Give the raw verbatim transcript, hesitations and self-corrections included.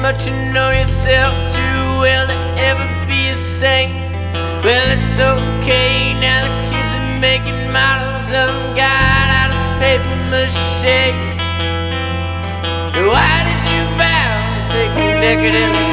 much you know yourself too well to ever be a saint. Well, it's okay, now the kids are making models of God out of paper mache. Why did you vow to take decadent